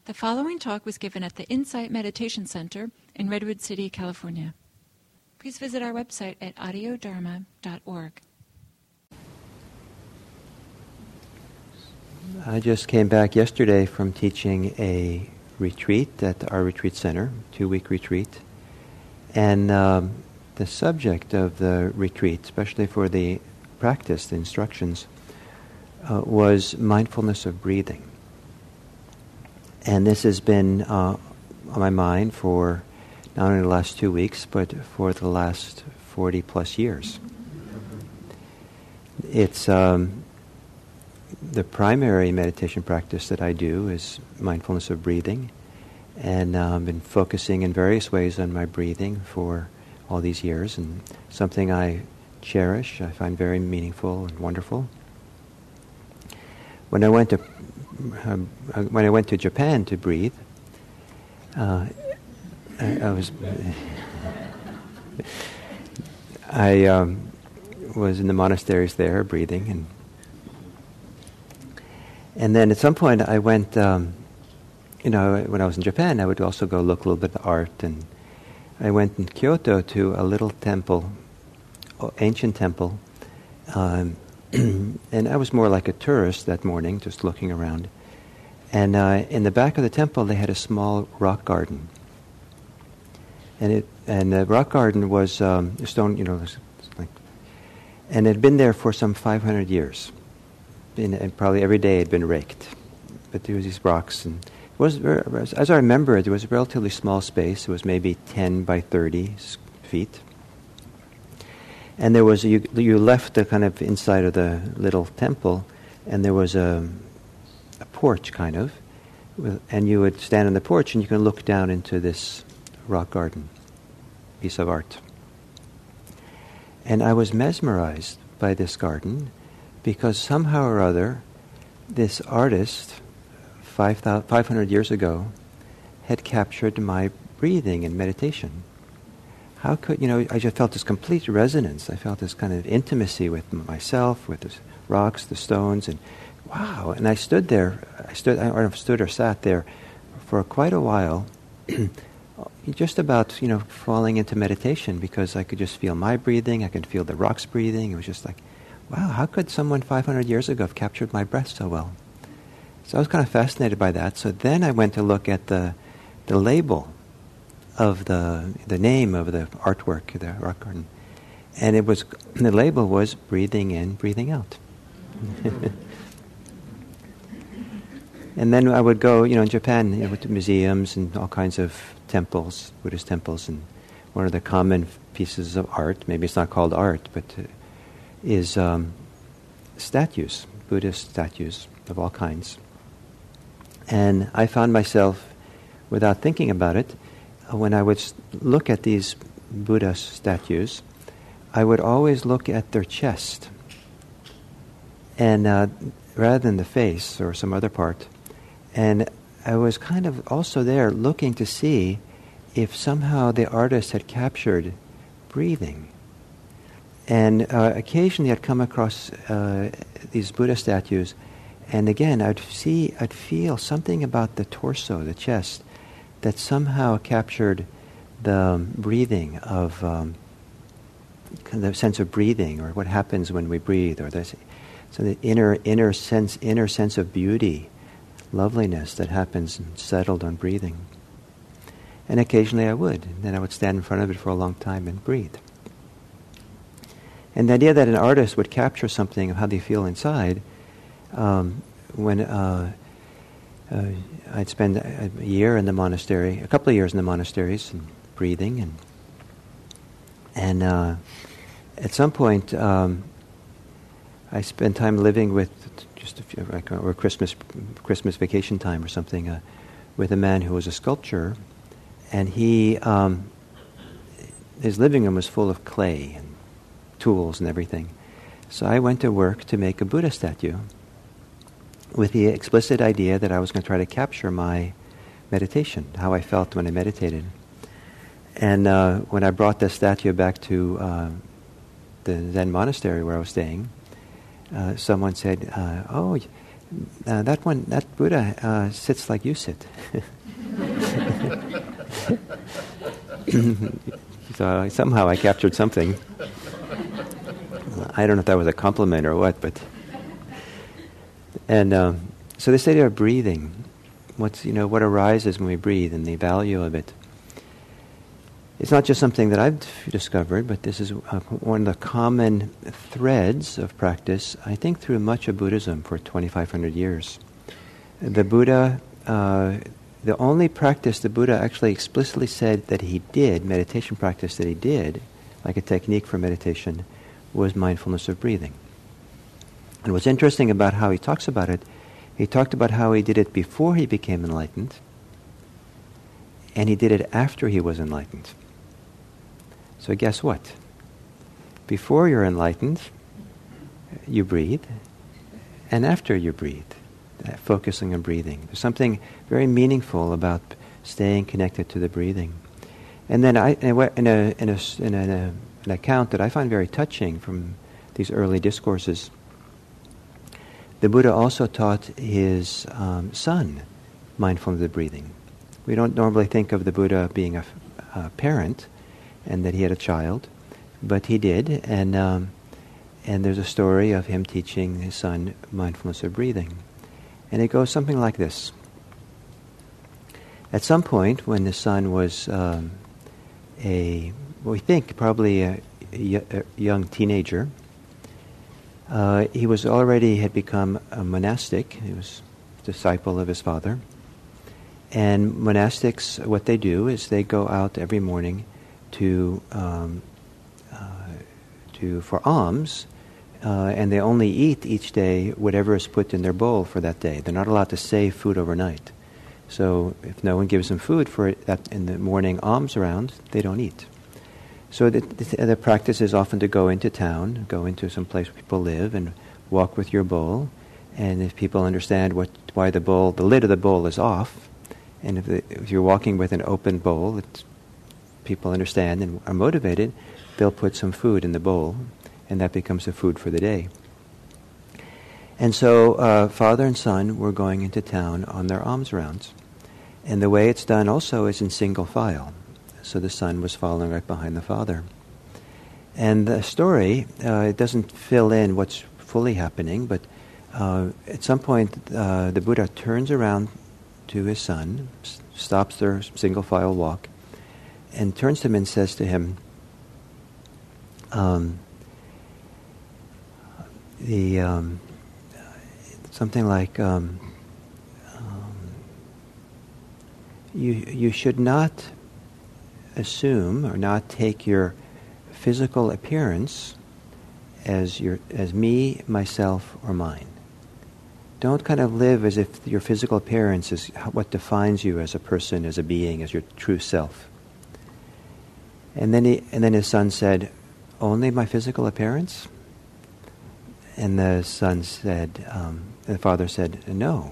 The following talk was given at the Insight Meditation Center in Redwood City, California. Please visit our website at audiodharma.org. I just came back yesterday from teaching a retreat at our retreat center, 2-week retreat. And the subject of the retreat, especially for the practice, the instructions, was mindfulness of breathing. And this has been on my mind for not only the last 2 weeks, but for the last 40 plus years. It's the primary meditation practice that I do is mindfulness of breathing. And I've been focusing in various ways on my breathing for all these years, and something I cherish, I find very meaningful and wonderful. When I went to Japan to breathe, I was in the monasteries there breathing, and then at some point I went. When I was in Japan, I would also go look a little bit at art, and I went in Kyoto to a little temple, ancient temple. And I was more like a tourist that morning, just looking around. And in the back of the temple, they had a small rock garden. And the rock garden was a stone, and it had been there for some 500 years. And probably every day it had been raked. But there was these rocks, and it was, as I remember it, was a relatively small space. It was maybe 10 by 30 feet. And there was you left the kind of inside of the little temple, and there was a porch kind of, and you would stand on the porch and you can look down into this rock garden, piece of art. And I was mesmerized by this garden because somehow or other, this artist 500 years ago had captured my breathing and meditation. How could, I just felt this complete resonance. I felt this kind of intimacy with myself, with the rocks, the stones, and wow. And I stood there, I sat there for quite a while, just about, falling into meditation because I could just feel my breathing, I could feel the rocks breathing. It was just like, wow, how could someone 500 years ago have captured my breath so well? So I was kind of fascinated by that. So then I went to look at the label of the name of the artwork, the rock garden, and the label was breathing in, breathing out. And then I would go, in Japan, to museums and all kinds of temples, Buddhist temples, and one of the common pieces of art, maybe it's not called art, but is statues, Buddhist statues of all kinds. And I found myself, without thinking about it, when I would look at these Buddha statues, I would always look at their chest, and rather than the face or some other part. And I was kind of also there looking to see if somehow the artist had captured breathing. And occasionally I'd come across these Buddha statues, and again I'd feel something about the torso, the chest, that somehow captured the breathing of the sense of breathing, or what happens when we breathe, or this, so the inner sense of beauty, loveliness that happens settled on breathing. And occasionally I would, and then I would stand in front of it for a long time and breathe. And the idea that an artist would capture something of how they feel inside, when I'd spend a year in the monastery, a couple of years in the monasteries, and breathing, and at some point I spent time living with just a few, or Christmas vacation time or something, with a man who was a sculptor, and he his living room was full of clay and tools and everything. So I went to work to make a Buddha statue, with the explicit idea that I was going to try to capture my meditation, how I felt when I meditated. And when I brought the statue back to the Zen monastery where I was staying, someone said, that Buddha sits like you sit. So somehow I captured something. I don't know if that was a compliment or what, but... And so this idea of breathing, what arises when we breathe and the value of it. It's not just something that I've discovered, but this is one of the common threads of practice, I think, through much of Buddhism for 2,500 years. The Buddha, the only practice the Buddha actually explicitly said that he did, meditation practice that he did, like a technique for meditation, was mindfulness of breathing. And what's interesting about how he talks about it, he talked about how he did it before he became enlightened, and he did it after he was enlightened. So guess what? Before you're enlightened, you breathe, and after you breathe, focusing on breathing. There's something very meaningful about staying connected to the breathing. And then in an account that I find very touching from these early discourses, the Buddha also taught his son mindfulness of breathing. We don't normally think of the Buddha being a parent and that he had a child, but he did, and there's a story of him teaching his son mindfulness of breathing. And it goes something like this. At some point, when the son was we think probably a young teenager, he had become a monastic. He was a disciple of his father. And monastics, what they do is they go out every morning for alms, and they only eat each day whatever is put in their bowl for that day. They're not allowed to save food overnight. So if no one gives them food for that in the morning alms round, they don't eat. So the practice is often to go into town, go into some place where people live, and walk with your bowl. And if people understand why the lid of the bowl is off, and if you're walking with an open bowl, people understand and are motivated, they'll put some food in the bowl, and that becomes the food for the day. And so father and son were going into town on their alms rounds. And the way it's done also is in single file. So the son was following right behind the father. And the story, it doesn't fill in what's fully happening, but at some point the Buddha turns around to his son, stops their single file walk, and turns to him and says to him, something like, you should not assume or not take your physical appearance as me, myself, or mine. Don't kind of live as if your physical appearance is what defines you as a person, as a being, as your true self. And then his son said, "Only my physical appearance?" And the son said, the father said, "No.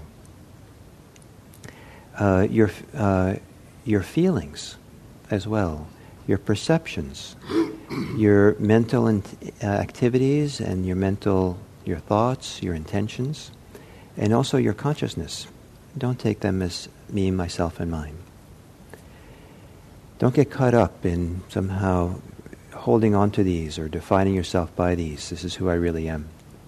Your feelings as well, your perceptions, your mental activities, and your thoughts, your intentions, and also your consciousness. Don't take them as me, myself, and mine. Don't get caught up in somehow holding on to these or defining yourself by these. This is who I really am."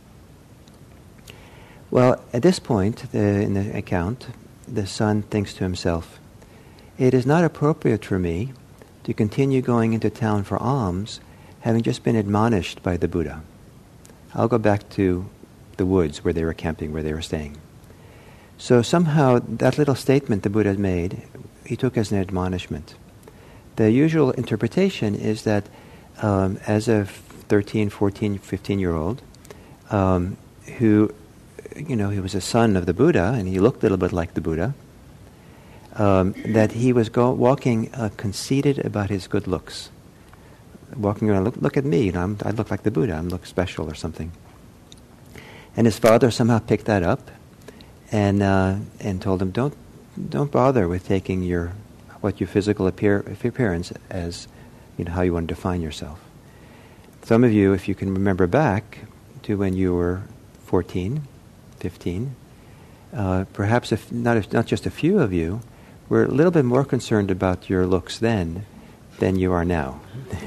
Well, at this point in the account, the son thinks to himself, "It is not appropriate for me to continue going into town for alms, having just been admonished by the Buddha. I'll go back to the woods where they were camping, where they were staying." So somehow that little statement the Buddha made, he took as an admonishment. The usual interpretation is that as a 13, 14, 15-year-old who, he was a son of the Buddha, and he looked a little bit like the Buddha, that he was walking conceited about his good looks. Walking around, look at me, I look like the Buddha, I look special or something. And his father somehow picked that up and told him, don't bother with taking your physical appearance as how you want to define yourself. Some of you, if you can remember back to when you were 14, 15, perhaps not just a few of you, were a little bit more concerned about your looks then than you are now.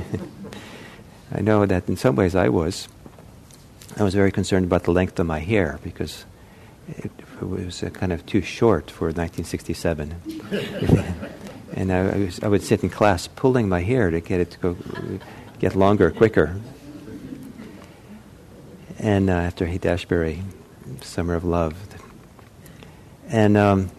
I know that in some ways I was. I was very concerned about the length of my hair because it was kind of too short for 1967. And I would sit in class pulling my hair to get it to get longer quicker. And after Haight-Ashbury, Summer of Love. And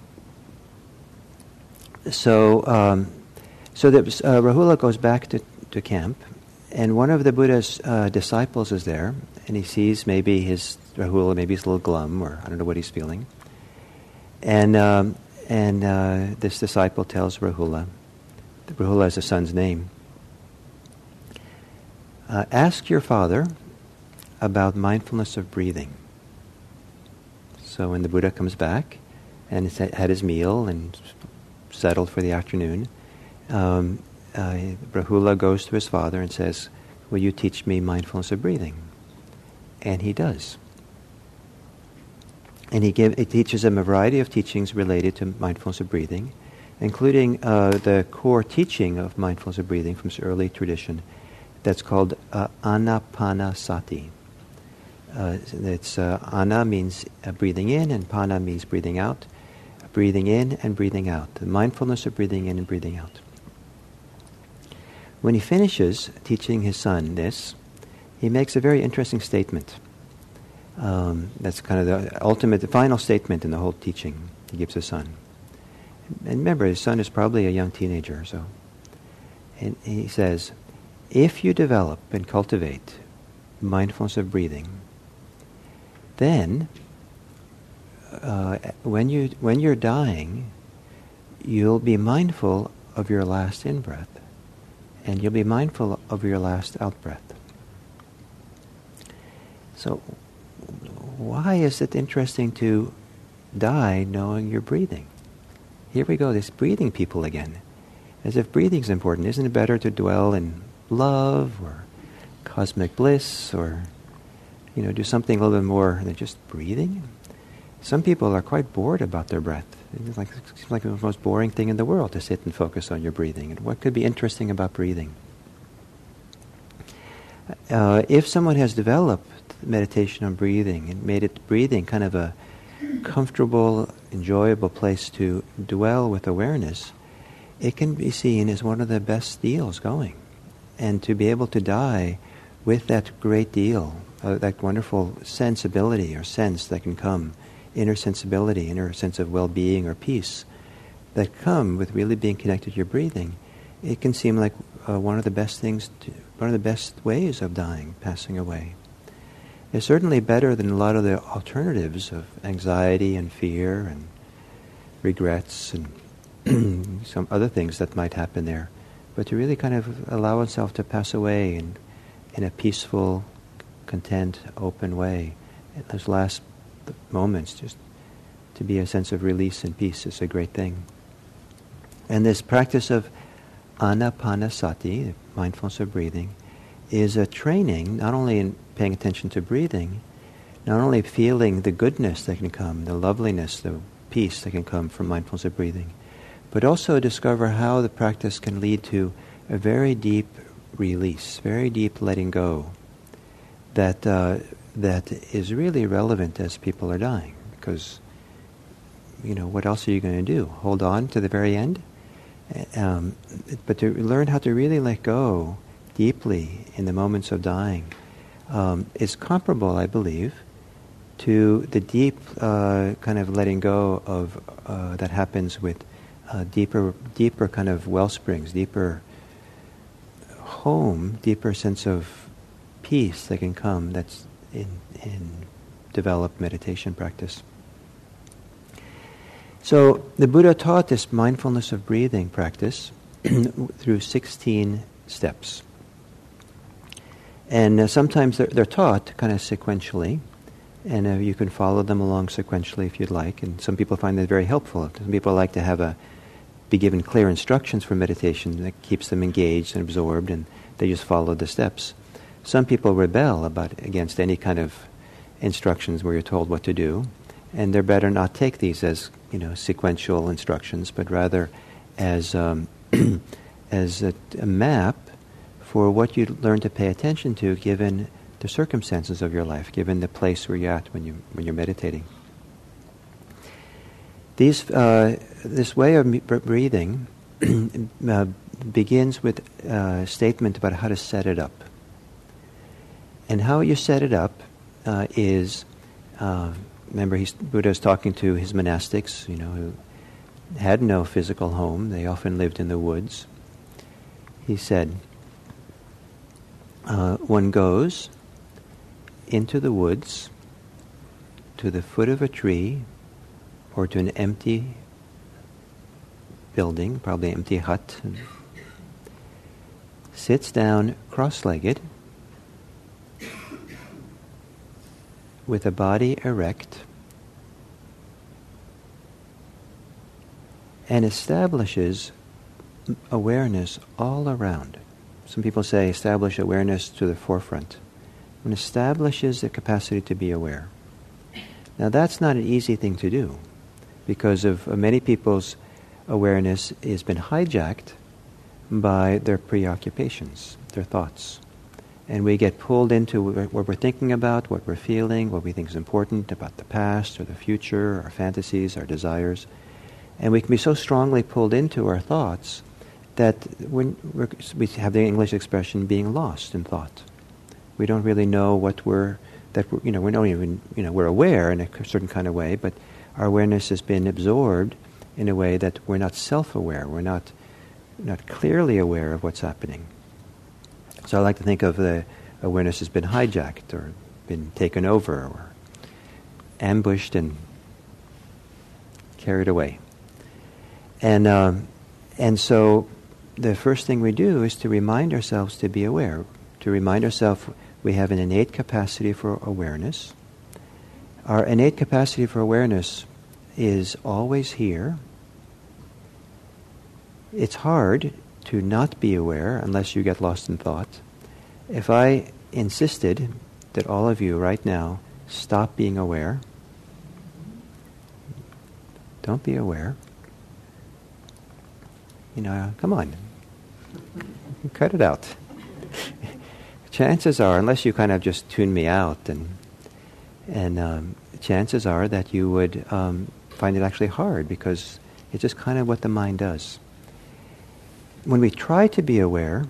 so Rahula goes back to camp, and one of the Buddha's disciples is there, and he sees maybe Rahula, maybe he's a little glum, or I don't know what he's feeling. And this disciple tells Rahula is the son's name, ask your father about mindfulness of breathing. So when the Buddha comes back and has had his meal and settled for the afternoon, Rahula goes to his father and says, will you teach me mindfulness of breathing? And he does. And he teaches him a variety of teachings related to mindfulness of breathing, including the core teaching of mindfulness of breathing from this early tradition that's called Anapanasati. Ana means breathing in, and pana means breathing out. Breathing in and breathing out. The mindfulness of breathing in and breathing out. When he finishes teaching his son this, he makes a very interesting statement. That's kind of the final statement in the whole teaching he gives his son. And remember, his son is probably a young teenager, so. And he says, if you develop and cultivate mindfulness of breathing, then when you're dying, you'll be mindful of your last in-breath, and you'll be mindful of your last out-breath. So why is it interesting to die knowing you're breathing? Here we go, this breathing people again. As if breathing's important. Isn't it better to dwell in love or cosmic bliss or, do something a little bit more than just breathing? Some people are quite bored about their breath. It seems like the most boring thing in the world to sit and focus on your breathing. And what could be interesting about breathing? If someone has developed meditation on breathing and made it breathing kind of a comfortable, enjoyable place to dwell with awareness, it can be seen as one of the best deals going. And to be able to die with that great deal, that wonderful sensibility or sense that can come, inner sensibility, inner sense of well-being or peace, that come with really being connected to your breathing, it can seem like one of the best ways of dying, passing away. It's certainly better than a lot of the alternatives of anxiety and fear and regrets and some other things that might happen there. But to really kind of allow oneself to pass away in a peaceful, content, open way, in those last moments, just to be a sense of release and peace is a great thing. And this practice of Anapanasati, mindfulness of breathing, is a training, not only in paying attention to breathing, not only feeling the goodness that can come, the loveliness, the peace that can come from mindfulness of breathing, but also discover how the practice can lead to a very deep release, very deep letting go that is really relevant as people are dying. Because, what else are you going to do? Hold on to the very end? But to learn how to really let go deeply in the moments of dying is comparable, I believe, to the deep kind of letting go of that happens with deeper kind of well springs, deeper home, deeper sense of peace that can come that's in developed meditation practice. So the Buddha taught this mindfulness of breathing practice through 16 steps. And sometimes they're taught kind of sequentially, and you can follow them along sequentially if you'd like. And some people find that very helpful. Some people like to be given clear instructions for meditation that keeps them engaged and absorbed, and they just follow the steps. Some people rebel against any kind of instructions where you're told what to do, And they're better not take these as, sequential instructions, but rather as as a map for what you learn to pay attention to given the circumstances of your life, given the place where you're at when you're meditating. This way of breathing begins with a statement about how to set it up. And how you set it up is, remember Buddha is talking to his monastics, who had no physical home. They often lived in the woods. He said, one goes into the woods to the foot of a tree or to an empty building, probably an empty hut, and sits down cross-legged with a body erect and establishes awareness all around. Some people say establish awareness to the forefront. One establishes the capacity to be aware. Now that's not an easy thing to do because of many people's awareness has been hijacked by their preoccupations, their thoughts. And we get pulled into what we're thinking about, what we're feeling, what we think is important about the past or the future, our fantasies, our desires. And we can be so strongly pulled into our thoughts that we have the English expression being lost in thought. We don't really know we're aware in a certain kind of way, but our awareness has been absorbed in a way that we're not self-aware. We're not clearly aware of what's happening. So I like to think of the awareness has been hijacked or been taken over or ambushed and carried away. And so the first thing we do is to remind ourselves to be aware, to remind ourselves we have an innate capacity for awareness. Our innate capacity for awareness is always here. It's hard to not be aware unless you get lost in thought. If I insisted that all of you right now stop being aware, don't be aware, come on, cut it out. Chances are, unless you kind of just tune me out, and chances are that you would find it actually hard because it's just kind of what the mind does. When we try to be aware,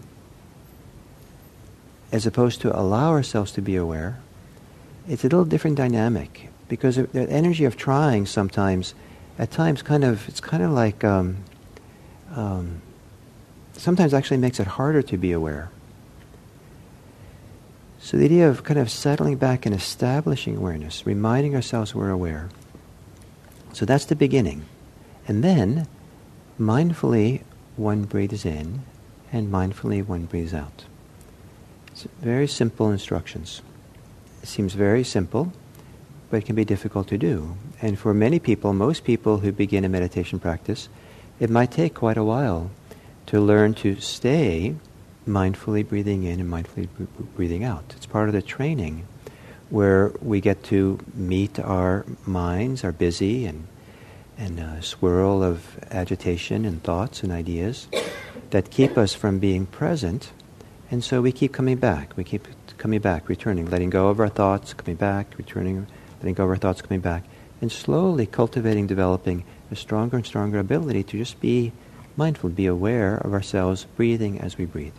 as opposed to allow ourselves to be aware, it's a little different dynamic because the energy of trying sometimes, at times, it's kind of like sometimes actually makes it harder to be aware. So the idea of kind of settling back and establishing awareness, reminding ourselves we're aware. So that's the beginning. And then, mindfully, one breathes in, and mindfully one breathes out. It's very simple instructions. It seems very simple, but it can be difficult to do. And for many people, most people who begin a meditation practice, it might take quite a while to learn to stay mindfully breathing in and mindfully breathing out. It's part of the training where we get to meet our minds, our busy and swirl of agitation and thoughts and ideas that keep us from being present. And so we keep coming back. We keep coming back, returning, letting go of our thoughts, coming back, returning, letting go of our thoughts, coming back, and slowly cultivating, developing a stronger and stronger ability to just be mindful, be aware of ourselves, breathing as we breathe.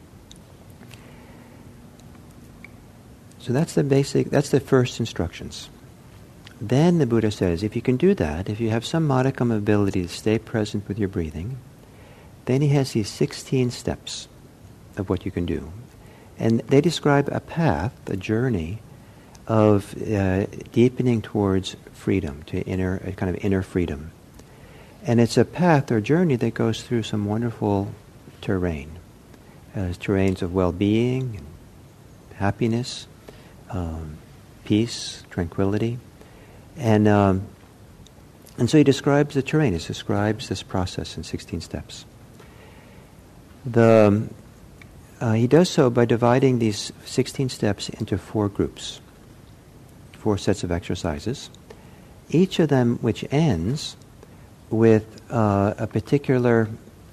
So that's the first instructions. Then the Buddha says, if you can do that, if you have some modicum of ability to stay present with your breathing, then he has these 16 steps of what you can do. And they describe a path, a journey of deepening towards freedom, to a kind of inner freedom. And it's a path or journey that goes through some wonderful terrain. Terrains of well-being, and happiness, peace, tranquility. And so he describes the terrain. He describes this process in 16 steps. He does so by dividing these 16 steps into 4 groups, 4 sets of exercises. each of them which ends with a particular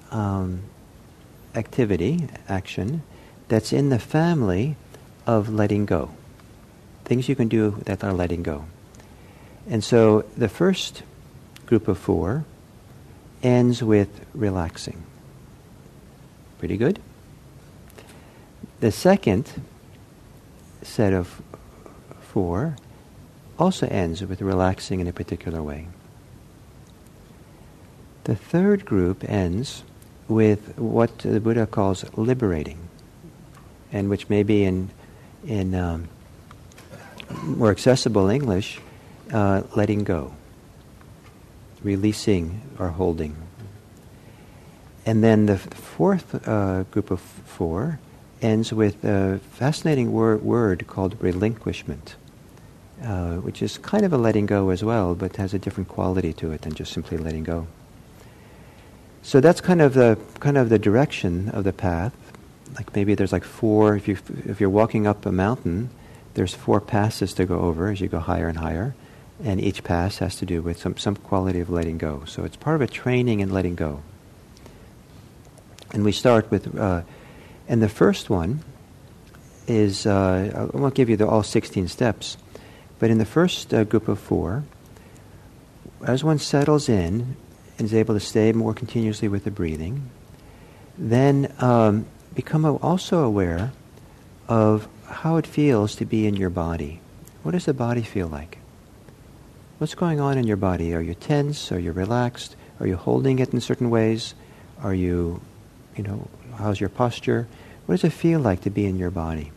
action, that's in the family of letting go. Things you can do that are letting go. And so the first group of 4 ends with relaxing. Pretty good. The second set of 4 also ends with relaxing in a particular way. The third group ends with what the Buddha calls liberating, and which may be in more accessible English, letting go, releasing or holding. And then the fourth group of 4 ends with a fascinating word called relinquishment, which is kind of a letting go as well, but has a different quality to it than just simply letting go. So that's kind of the direction of the path. Like maybe there's like 4. If you're walking up a mountain, there's 4 passes to go over as you go higher and higher, and each pass has to do with some quality of letting go. So it's part of a training in letting go. And we start with, and the first one is I won't give you all 16 steps, but in the first group of 4, as one settles in and is able to stay more continuously with the breathing, then become also aware of how it feels to be in your body. What does the body feel like? What's going on in your body? Are you tense? Are you relaxed? Are you holding it in certain ways? Are you, how's your posture? What does it feel like to be in your body?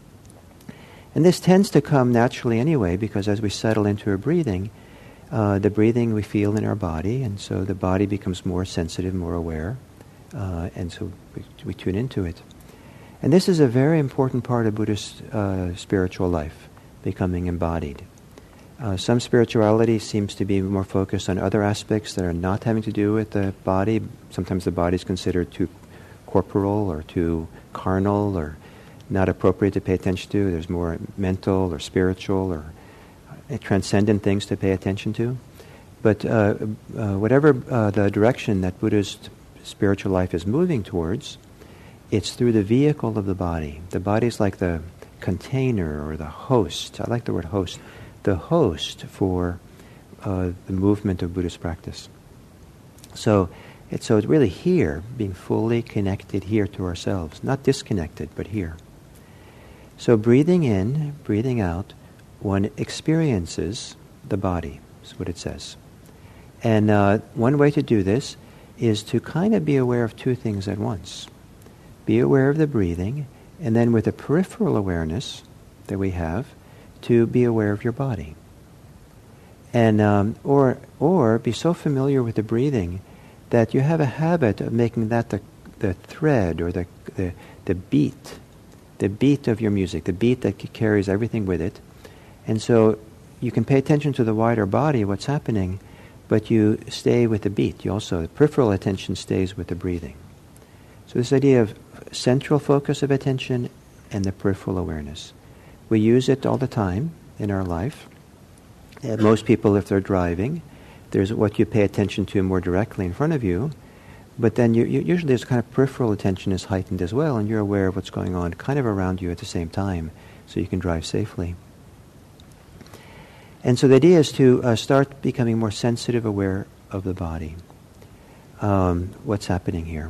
And this tends to come naturally anyway, because as we settle into our breathing, the breathing we feel in our body, and so the body becomes more sensitive, more aware, and so we tune into it. And this is a very important part of Buddhist spiritual life, becoming embodied. Some spirituality seems to be more focused on other aspects that are not having to do with the body. Sometimes the body is considered too corporal or too carnal or not appropriate to pay attention to. There's more mental or spiritual or transcendent things to pay attention to. But whatever the direction that Buddhist spiritual life is moving towards, it's through the vehicle of the body. The body is like the container or the host. I like the word host. The host for the movement of Buddhist practice. So it's really here, being fully connected here to ourselves, not disconnected, but here. So breathing in, breathing out, one experiences the body, is what it says. And one way to do this is to kind of be aware of 2 things at once. Be aware of the breathing, and then with a peripheral awareness that we have, to be aware of your body. And or be so familiar with the breathing that you have a habit of making that the thread or the beat of your music, the beat that carries everything with it. And so you can pay attention to the wider body, what's happening, but you stay with the beat. The peripheral attention stays with the breathing. So this idea of central focus of attention and the peripheral awareness. We use it all the time in our life. Most people, if they're driving, there's what you pay attention to more directly in front of you, but then usually this kind of peripheral attention is heightened as well, and you're aware of what's going on kind of around you at the same time, so you can drive safely. And so the idea is to start becoming more sensitive, aware of the body, what's happening here.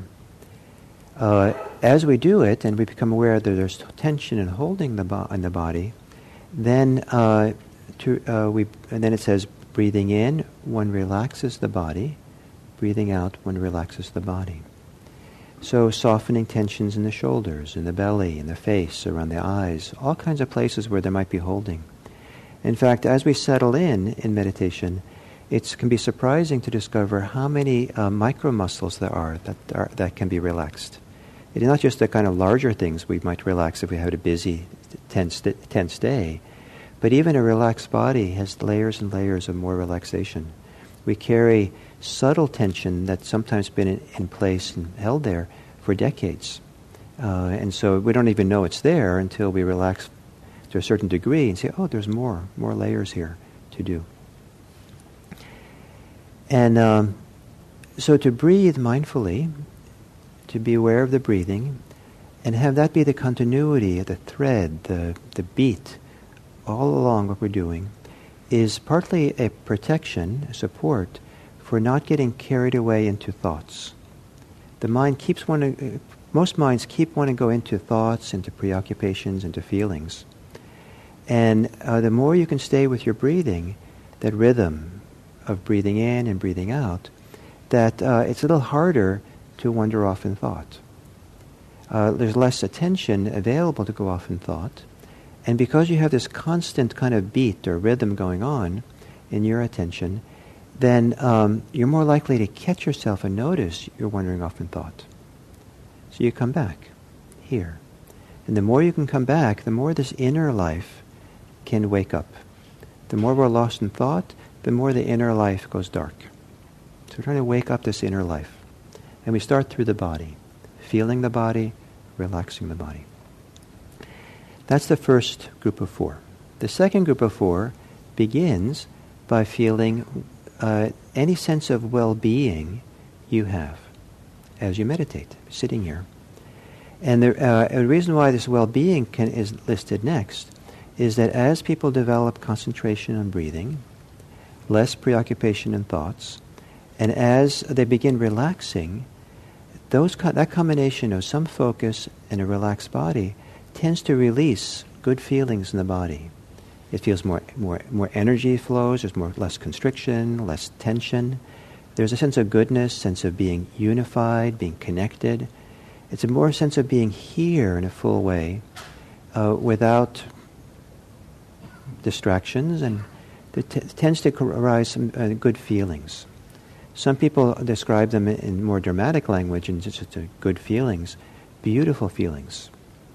As we do it, and we become aware that there's tension and holding in the body, then and then it says, breathing in, one relaxes the body. Breathing out, one relaxes the body. So softening tensions in the shoulders, in the belly, in the face, around the eyes, all kinds of places where there might be holding. In fact, as we settle in meditation, it can be surprising to discover how many micro muscles there are that can be relaxed. It is not just the kind of larger things we might relax if we had a busy, tense day, but even a relaxed body has layers and layers of more relaxation. We carry subtle tension that's sometimes been in place and held there for decades. And so we don't even know it's there until we relax to a certain degree and say, oh, there's more layers here to do. And so to breathe mindfully, to be aware of the breathing, and have that be the continuity, the thread, the beat, all along what we're doing, is partly a protection, a support, for not getting carried away into thoughts. The mind keeps wanting, most minds keep wanting to go into thoughts, into preoccupations, into feelings. And the more you can stay with your breathing, that rhythm of breathing in and breathing out, that it's a little harder to wander off in thought. There's less attention available to go off in thought. And because you have this constant kind of beat or rhythm going on in your attention, then you're more likely to catch yourself and notice you're wandering off in thought. So you come back here. And the more you can come back, the more this inner life can wake up. The more we're lost in thought, the more the inner life goes dark. So we're trying to wake up this inner life. And we start through the body, feeling the body, relaxing the body. That's the first group of 4. The second group of 4 begins by feeling any sense of well-being you have as you meditate, sitting here. And the reason why this well-being is listed next is that as people develop concentration on breathing, less preoccupation in thoughts, and as they begin relaxing, that combination of some focus and a relaxed body tends to release good feelings in the body. It feels more energy flows, there's less constriction, less tension. There's a sense of goodness, sense of being unified, being connected. It's a more sense of being here in a full way, without distractions, and there tends to arise some good feelings. Some people describe them in more dramatic language and just good feelings, beautiful feelings,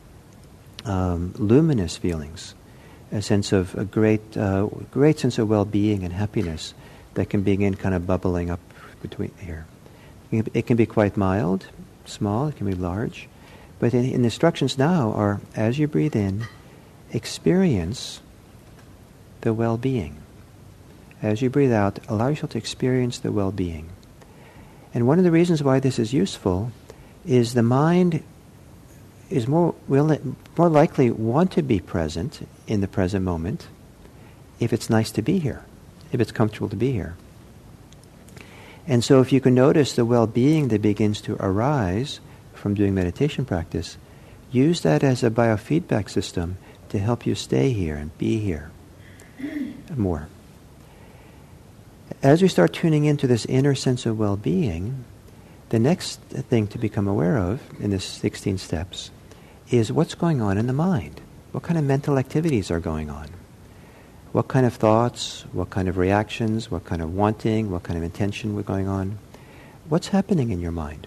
luminous feelings, a sense of a great sense of well-being and happiness that can begin kind of bubbling up between here. It can be quite mild, small, it can be large, but in the instructions now are, as you breathe in, experience the well-being. As you breathe out, allow yourself to experience the well-being. And one of the reasons why this is useful is the mind is more likely want to be present in the present moment if it's nice to be here, if it's comfortable to be here. And so if you can notice the well-being that begins to arise from doing meditation practice, use that as a biofeedback system to help you stay here and be here more. As we start tuning into this inner sense of well-being, the next thing to become aware of in this 16 steps is what's going on in the mind. What kind of mental activities are going on? What kind of thoughts, what kind of reactions, what kind of wanting, what kind of intention were going on? What's happening in your mind?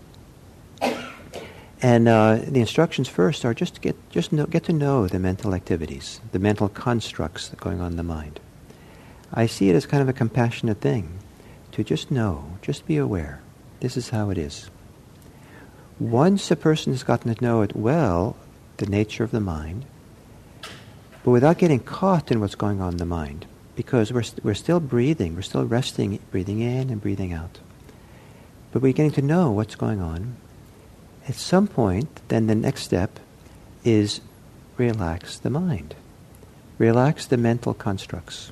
And the instructions first are just get to know the mental activities, the mental constructs that are going on in the mind. I see it as kind of a compassionate thing to just know, just be aware. This is how it is. Once a person has gotten to know it well, the nature of the mind, but without getting caught in what's going on in the mind, because we're still breathing, we're still resting, breathing in and breathing out. But we're getting to know what's going on. At some point, then the next step is relax the mind. Relax the mental constructs.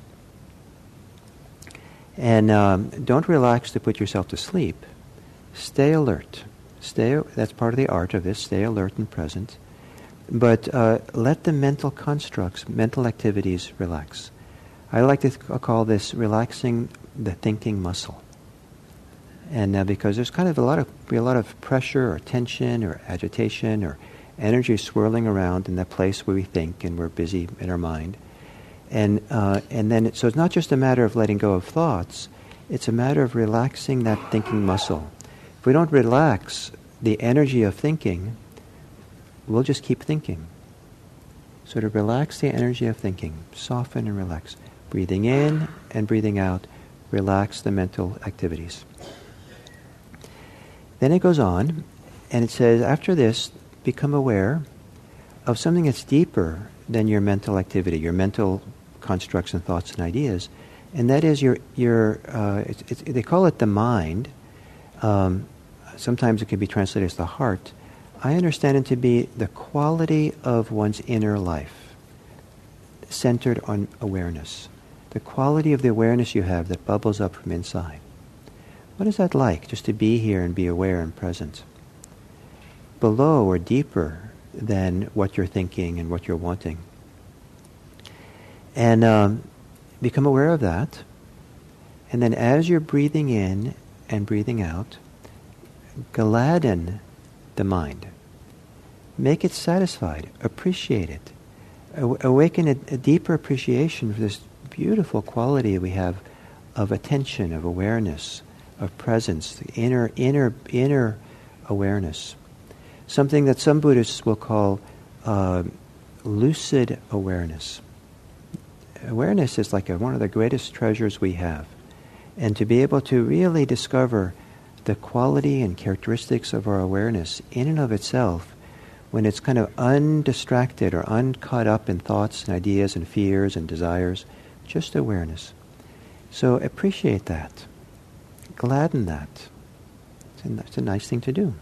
And don't relax to put yourself to sleep. Stay alert. That's part of the art of this. Stay alert and present. But let the mental constructs, mental activities relax. I like to call this relaxing the thinking muscle. And because there's kind of a lot of pressure or tension or agitation or energy swirling around in that place where we think and we're busy in our mind. And then, so it's not just a matter of letting go of thoughts, it's a matter of relaxing that thinking muscle. If we don't relax the energy of thinking, we'll just keep thinking. So to relax the energy of thinking, soften and relax. Breathing in and breathing out, relax the mental activities. Then it goes on, and it says, after this, become aware of something that's deeper than your mental activity, your mental constructs and thoughts and ideas, And that is they call it the mind. Sometimes it can be translated as the heart. I understand it to be the quality of one's inner life, centered on awareness. The quality of the awareness you have that bubbles up from inside. What is that like, just to be here and be aware and present? Below or deeper than what you're thinking and what you're wanting. And become aware of that. And then as you're breathing in and breathing out, gladden the mind. Make it satisfied. Appreciate it. Awaken a deeper appreciation for this beautiful quality we have of attention, of awareness, of presence, the inner awareness. Something that some Buddhists will call lucid awareness. Awareness is like one of the greatest treasures we have. And to be able to really discover the quality and characteristics of our awareness in and of itself, when it's kind of undistracted or uncaught up in thoughts and ideas and fears and desires, just awareness. So appreciate that. Gladden that. It's a nice thing to do.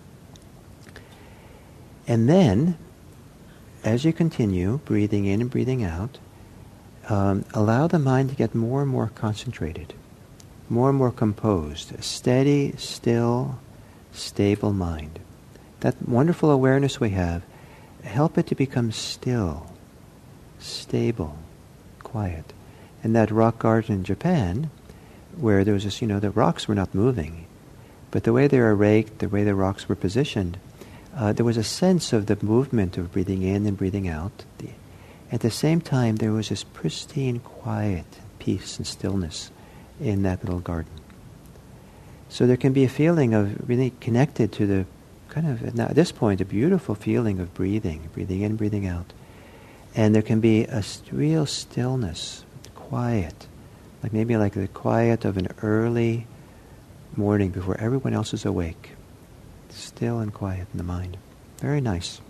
And then, as you continue breathing in and breathing out, allow the mind to get more and more concentrated, more and more composed, a steady, still, stable mind. That wonderful awareness we have, help it to become still, stable, quiet. In that rock garden in Japan, where there was this, the rocks were not moving, but the way they were raked, the way the rocks were positioned, there was a sense of the movement of breathing in and breathing out. At the same time, there was this pristine quiet, peace and stillness in that little garden. So there can be a feeling of really connected to the kind of, at this point, a beautiful feeling of breathing in, breathing out. And there can be a real stillness, quiet, maybe like the quiet of an early morning before everyone else is awake. Still and quiet in the mind. Very nice.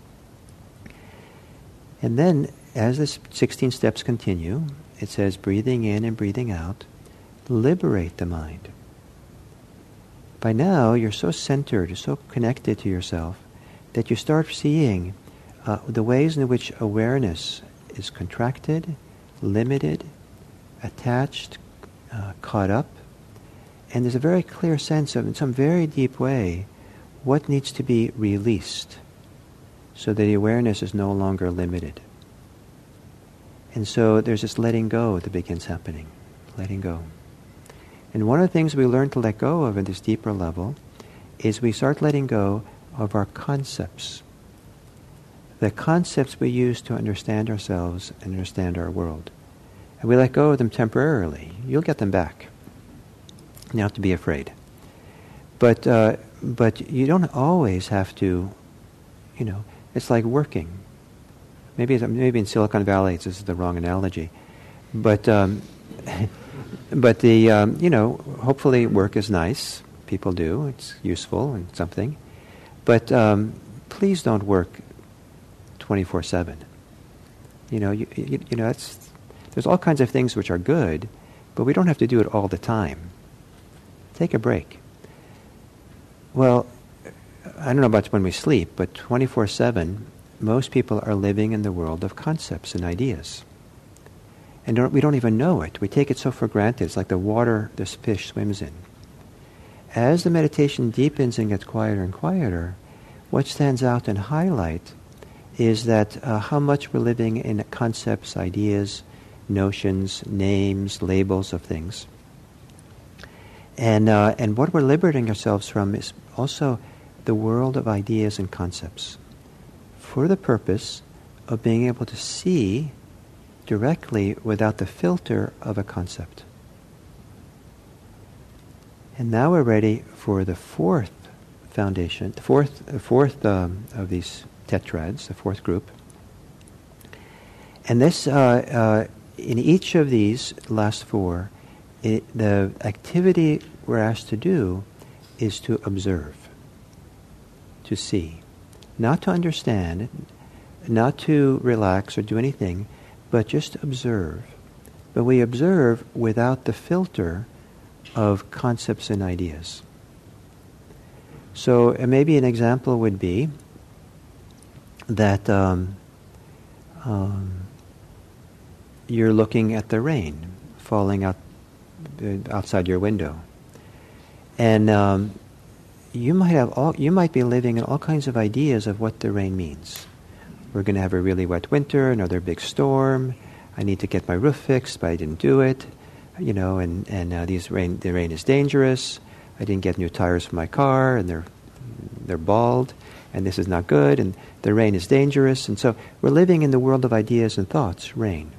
And then, as the 16 steps continue, it says breathing in and breathing out, liberate the mind. By now, you're so centered, you're so connected to yourself, that you start seeing the ways in which awareness is contracted, limited, attached, caught up. And there's a very clear sense of, in some very deep way, what needs to be released so that the awareness is no longer limited. And so there's this letting go that begins happening. Letting go. And one of the things we learn to let go of at this deeper level is we start letting go of our concepts. The concepts we use to understand ourselves and understand our world. And we let go of them temporarily. You'll get them back. You don't have to be afraid. But you don't always have to, it's like working. Maybe in Silicon Valley this is the wrong analogy. But hopefully work is nice. People do. It's useful and something. But please don't work 24/7. There's all kinds of things which are good, but we don't have to do it all the time. Take a break. Well, I don't know about when we sleep, but 24/7, most people are living in the world of concepts and ideas. And we don't even know it. We take it so for granted. It's like the water this fish swims in. As the meditation deepens and gets quieter and quieter, what stands out in highlight is that how much we're living in concepts, ideas, notions, names, labels of things. And what we're liberating ourselves from is also the world of ideas and concepts, for the purpose of being able to see directly without the filter of a concept. And now we're ready for the fourth foundation, the fourth of these tetrads, the fourth group. And this, in each of these last four, the activity we're asked to do is to observe, to see, not to understand, not to relax or do anything, but just observe. but we observe without the filter of concepts and ideas. So maybe an example would be that you're looking at the rain falling outside your window, and you might be living in all kinds of ideas of what the rain means. We're going to have a really wet winter, another big storm. I need to get my roof fixed, but I didn't do it. And the rain is dangerous. I didn't get new tires for my car, and they're bald, and this is not good, and the rain is dangerous. And so we're living in the world of ideas and thoughts, rain.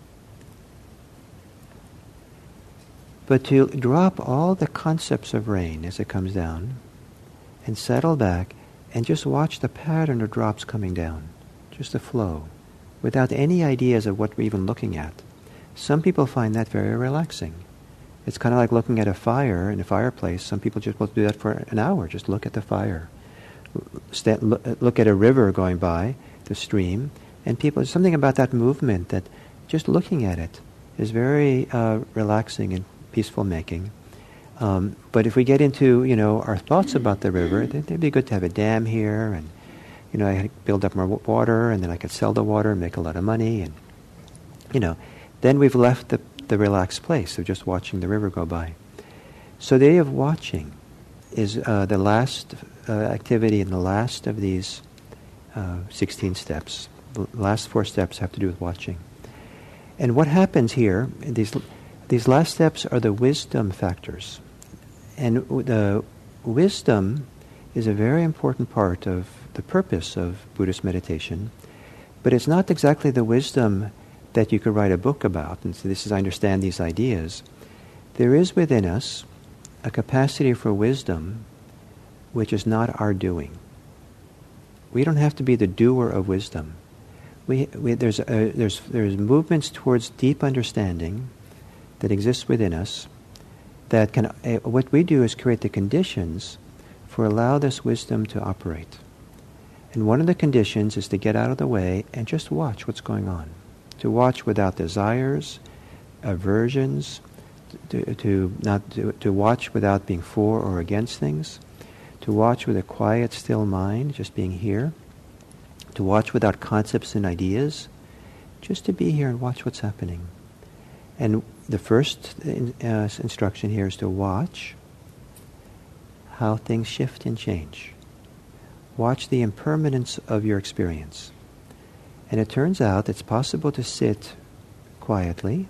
But to drop all the concepts of rain as it comes down and settle back and just watch the pattern of drops coming down, just the flow, without any ideas of what we're even looking at. Some people find that very relaxing. It's kind of like looking at a fire in a fireplace. Some people just will do that for an hour, just look at the fire. Look at a river going by, the stream, and there's something about that movement that just looking at it is very relaxing and peaceful making. But if we get into, our thoughts about the river, it'd be good to have a dam here, and, I build up more water, and then I could sell the water and make a lot of money, and, then we've left the relaxed place of just watching the river go by. So the idea of watching is the last activity in the last of these 16 steps. The last 4 steps have to do with watching. And what happens here, these last steps are the wisdom factors. And the wisdom is a very important part of the purpose of Buddhist meditation, but it's not exactly the wisdom that you could write a book about. And so this is, I understand these ideas. There is within us a capacity for wisdom which is not our doing. We don't have to be the doer of wisdom. There's movements towards deep understanding that exists within us that can, what we do is create the conditions for allow this wisdom to operate. And one of the conditions is to get out of the way and just watch what's going on. To watch without desires, aversions, to watch without being for or against things, to watch with a quiet, still mind, just being here, to watch without concepts and ideas, just to be here and watch what's happening. And the first instruction here is to watch how things shift and change. Watch the impermanence of your experience. And it turns out it's possible to sit quietly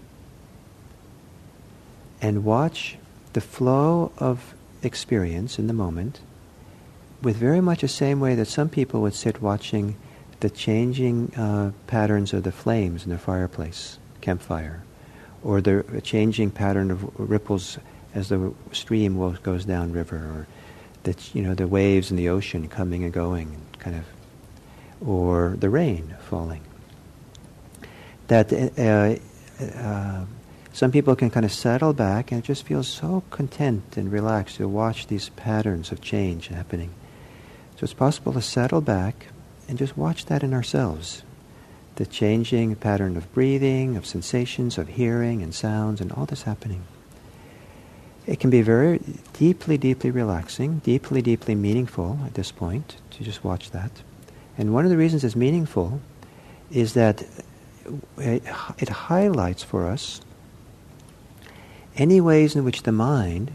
and watch the flow of experience in the moment with very much the same way that some people would sit watching the changing patterns of the flames in the fireplace, campfire, or the changing pattern of ripples as the stream goes down river, or the waves in the ocean coming and going, kind of, or the rain falling. That some people can kind of settle back and it just feels so content and relaxed to watch these patterns of change happening. So it's possible to settle back and just watch that in ourselves. The changing pattern of breathing, of sensations, of hearing and sounds and all this happening. It can be very deeply, deeply relaxing, deeply, deeply meaningful at this point to just watch that. And one of the reasons it's meaningful is that it highlights for us any ways in which the mind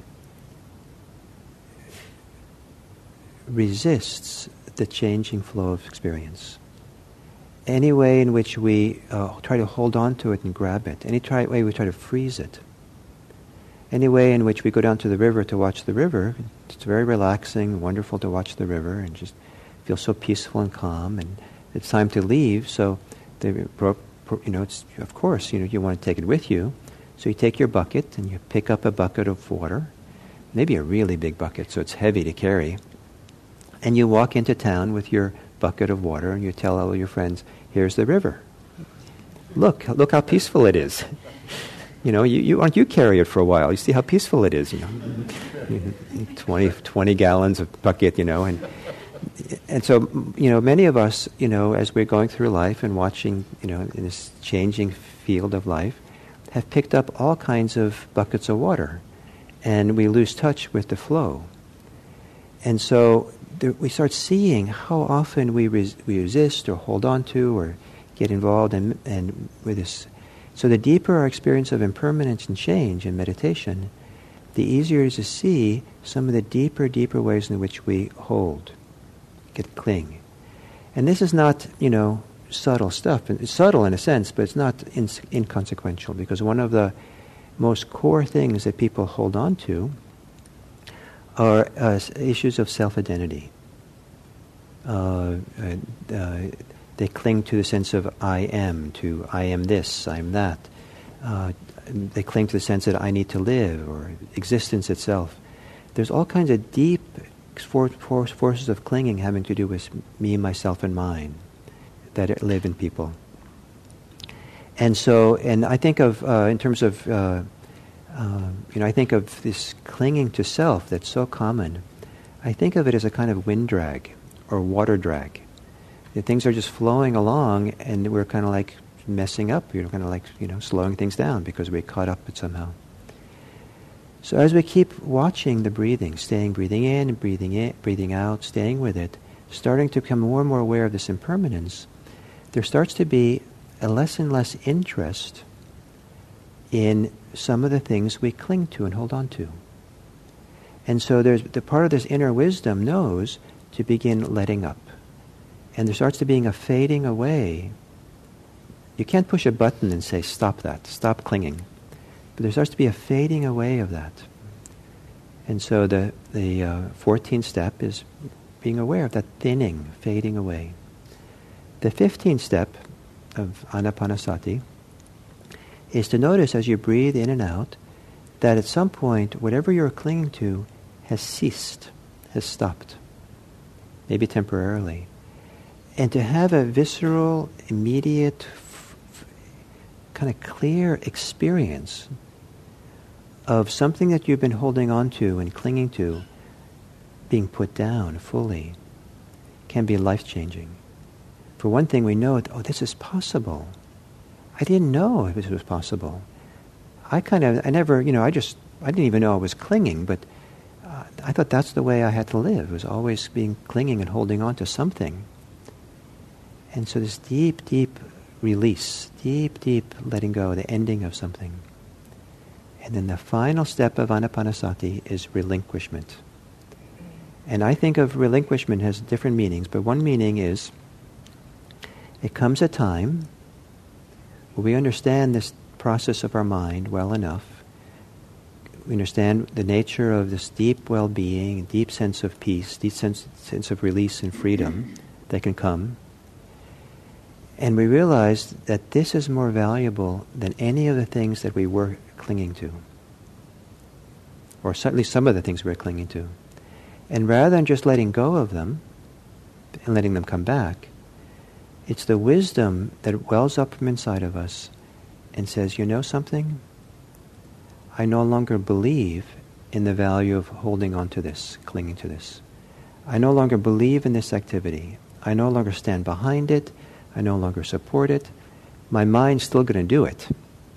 resists the changing flow of experience. Any way in which we try to hold on to it and grab it. Any way we try to freeze it. Any way in which we go down to the river to watch the river. It's very relaxing, wonderful to watch the river and just feel so peaceful and calm. And it's time to leave, so it's, of course, you want to take it with you. So you take your bucket and you pick up a bucket of water, maybe a really big bucket, so it's heavy to carry. And you walk into town with your bucket of water and you tell all your friends, here's the river. Look how peaceful it is. You carry it for a while. You see how peaceful it is, 20 gallons of bucket, and so, many of us, as we're going through life and watching, in this changing field of life, have picked up all kinds of buckets of water, and we lose touch with the flow. And so we start seeing how often we resist or hold on to or get involved and with this. So the deeper our experience of impermanence and change in meditation, the easier it is to see some of the deeper ways in which we hold, cling. And this is not, subtle stuff. It's subtle in a sense, but it's not inconsequential, because one of the most core things that people hold on to are issues of self-identity. They cling to the sense of I am this, I am that. They cling to the sense that I need to live, or existence itself. There's all kinds of deep forces of clinging having to do with me, myself, and mine that live in people. And so, and I think of, in terms of, I think of this clinging to self that's so common. I think of it as a kind of wind drag or water drag. Things are just flowing along, and we're kind of like messing up. Kind of like, slowing things down because we're caught up it somehow. So as we keep watching the breathing, breathing in, breathing out, staying with it, starting to become more and more aware of this impermanence, there starts to be a less and less interest in some of the things we cling to and hold on to. And so there's the part of this inner wisdom knows to begin letting up. And there starts to being a fading away. You can't push a button and say, stop that, stop clinging. But there starts to be a fading away of that. And so the 14th step is being aware of that thinning, fading away. The 15th step of Anapanasati is to notice as you breathe in and out that at some point whatever you're clinging to has ceased, has stopped, maybe temporarily. And to have a visceral, immediate, kind of clear experience of something that you've been holding on to and clinging to being put down fully can be life-changing. For one thing, we know, this is possible. I didn't know this was possible. I didn't even know I was clinging, but I thought that's the way I had to live, was always being clinging and holding on to something. And so this deep, deep release, deep, deep letting go, the ending of something. And then the final step of Anapanasati is relinquishment. And I think of relinquishment has different meanings, but one meaning is it comes a time where we understand this process of our mind well enough. We understand the nature of this deep well-being, deep sense of peace, deep sense of release and freedom that can come. And we realize that this is more valuable than any of the things that we were clinging to. Or certainly some of the things we were clinging to. And rather than just letting go of them and letting them come back, it's the wisdom that wells up from inside of us and says, you know something? I no longer believe in the value of holding on to this, clinging to this. I no longer believe in this activity. I no longer stand behind it. I no longer support it. My mind's still going to do it.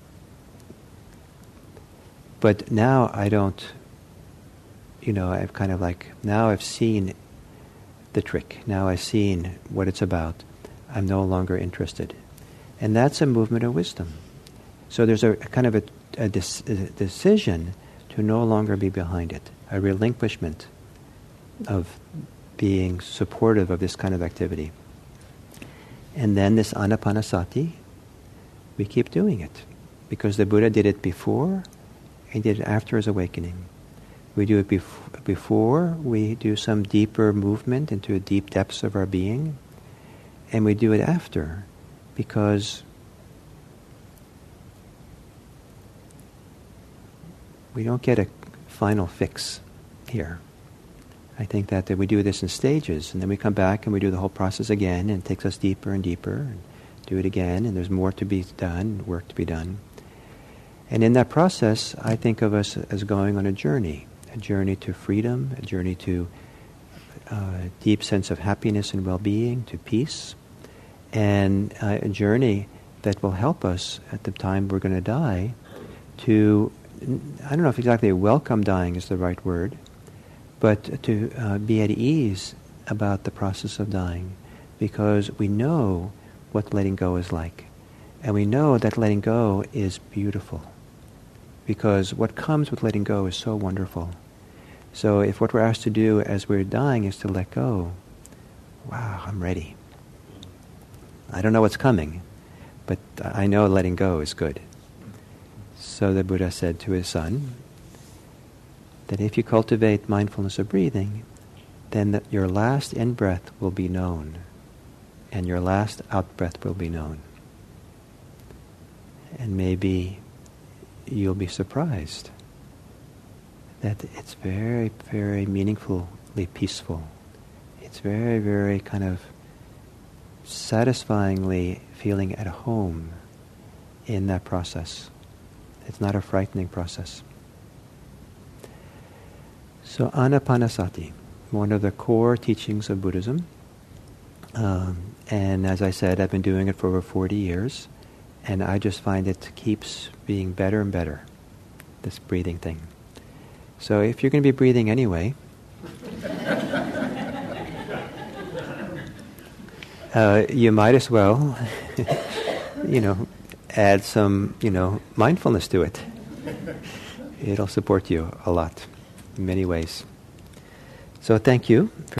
But now I don't, I've kind of like, now I've seen the trick. Now I've seen what it's about. I'm no longer interested. And that's a movement of wisdom. So there's a kind of a decision to no longer be behind it, a relinquishment of being supportive of this kind of activity. And then this Anapanasati, we keep doing it. Because the Buddha did it before, he did it after his awakening. We do it before we do some deeper movement into the deep depths of our being, and we do it after, because we don't get a final fix here. I think that we do this in stages, and then we come back and we do the whole process again, and it takes us deeper and deeper, and do it again, and there's more to be done, work to be done. And in that process, I think of us as going on a journey to freedom, a journey to deep sense of happiness and well-being, to peace, and a journey that will help us at the time we're going to die to, I don't know if exactly welcome dying is the right word, but to be at ease about the process of dying, because we know what letting go is like. And we know that letting go is beautiful, because what comes with letting go is so wonderful. So if what we're asked to do as we're dying is to let go, wow, I'm ready. I don't know what's coming, but I know letting go is good. So the Buddha said to his son that if you cultivate mindfulness of breathing, then your last in-breath will be known, and your last out-breath will be known. And maybe you'll be surprised that it's very, very meaningfully peaceful. It's very, very kind of satisfyingly feeling at home in that process. It's not a frightening process. So Anapanasati, one of the core teachings of Buddhism. And as I said, I've been doing it for over 40 years. And I just find it keeps being better and better, this breathing thing. So if you're going to be breathing anyway, you might as well, add some, mindfulness to it. It'll support you a lot in many ways. So thank you.